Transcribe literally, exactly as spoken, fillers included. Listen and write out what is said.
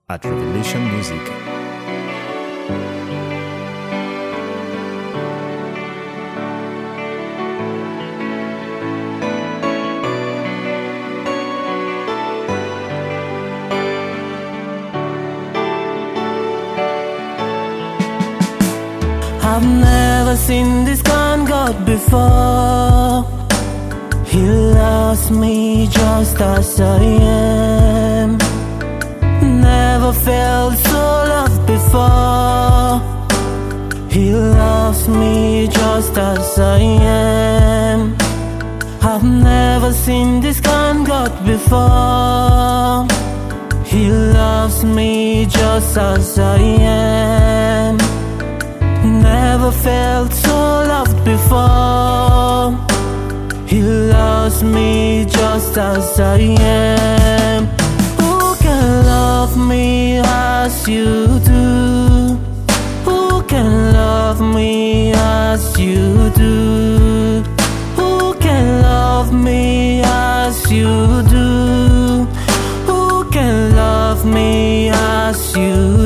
at Revelation Music. I've never seen this kind God before. He loves me just as I am. Never felt so loved before. He loves me just as I am. I've never seen this kind God before. He loves me just as I am. Never felt so loved before. He loves me just as I am. Who can love me as you do? Who can love me as you do? Who can love me as you do? Who can love me as you do?